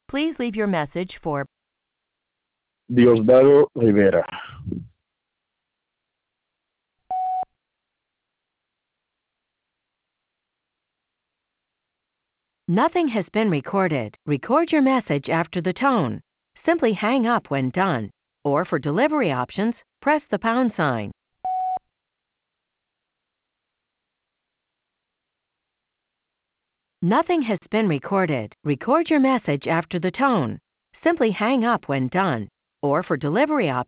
Please leave your message for Diosdado Rivera. Nothing has been recorded. Record your message after the tone. Simply hang up when done. Or for delivery options, press the pound sign. Nothing has been recorded. Record your message after the tone. Simply hang up when done. Or for delivery options,